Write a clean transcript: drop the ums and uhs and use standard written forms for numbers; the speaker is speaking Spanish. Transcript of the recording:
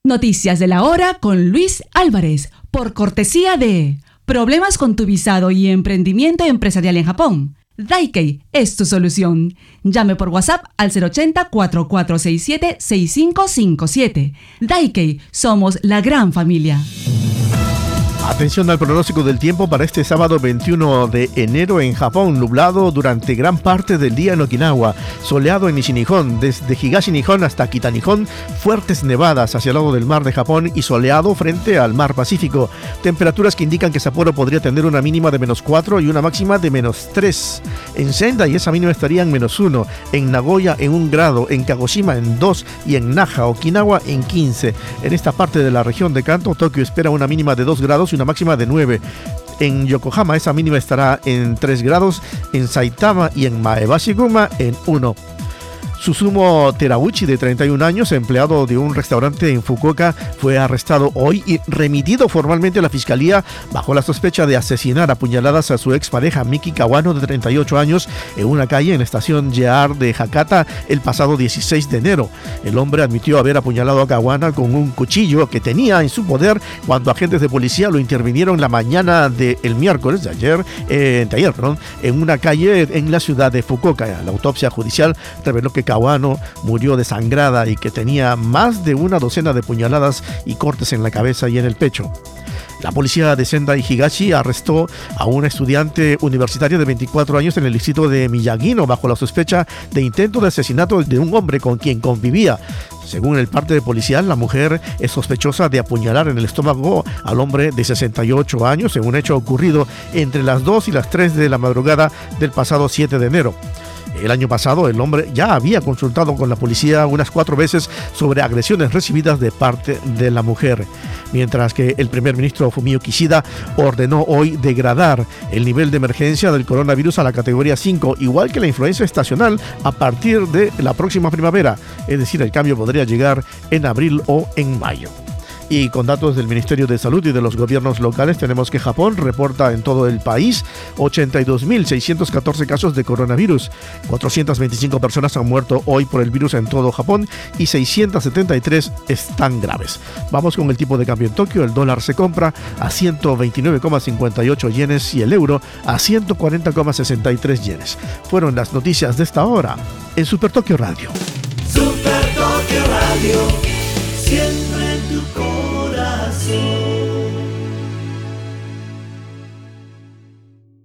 Noticias de la hora con Luis Álvarez, por cortesía de Problemas con tu visado y emprendimiento empresarial en Japón. Daikei es tu solución. Llame por WhatsApp al 080-4467-6557. Daikei, somos la gran familia. Atención al pronóstico del tiempo para este sábado 21 de enero en Japón. Nublado durante gran parte del día en Okinawa. Soleado en Nishinihon, desde Higashi Nihon hasta Kita Nihon. Fuertes nevadas hacia el lado del mar de Japón y soleado frente al mar Pacífico. Temperaturas que indican que Sapporo podría tener una mínima de -4 y una máxima de -3. En Sendai esa mínima estaría en -1. En Nagoya en 1 grado. En Kagoshima en 2 y en Naha, Okinawa en 15. En esta parte de la región de Kanto, Tokio espera una mínima de 2 grados y una máxima de 9. En Yokohama esa mínima estará en 3 grados, en Saitama y en Maebashi-guma en 1. Susumu Terauchi, de 31 años, empleado de un restaurante en Fukuoka, fue arrestado hoy y remitido formalmente a la fiscalía bajo la sospecha de asesinar a puñaladas a su expareja Miki Kawano, de 38 años, en una calle en la estación JR de Hakata el pasado 16 de enero. El hombre admitió haber apuñalado a Kawano con un cuchillo que tenía en su poder cuando agentes de policía lo intervinieron la mañana del miércoles de ayer, en una calle en la ciudad de Fukuoka. La autopsia judicial reveló que Kawano murió desangrada y que tenía más de una docena de puñaladas y cortes en la cabeza y en el pecho. La policía de Sendai Higashi arrestó a una estudiante universitaria de 24 años en el distrito de Miyagino bajo la sospecha de intento de asesinato de un hombre con quien convivía. Según el parte policial, la mujer es sospechosa de apuñalar en el estómago al hombre de 68 años en un hecho ocurrido entre las 2 y las 3 de la madrugada del pasado 7 de enero. El año pasado, el hombre ya había consultado con la policía unas 4 veces sobre agresiones recibidas de parte de la mujer, mientras que el primer ministro Fumio Kishida ordenó hoy degradar el nivel de emergencia del coronavirus a la categoría 5, igual que la influenza estacional, a partir de la próxima primavera. Es decir, el cambio podría llegar en abril o en mayo. Y con datos del Ministerio de Salud y de los gobiernos locales, tenemos que Japón reporta en todo el país 82.614 casos de coronavirus. 425 personas han muerto hoy por el virus en todo Japón y 673 están graves. Vamos con el tipo de cambio en Tokio. El dólar se compra a 129,58 yenes y el euro a 140,63 yenes. Fueron las noticias de esta hora en Super Tokio Radio. Super Tokio Radio, siempre en tu corazón.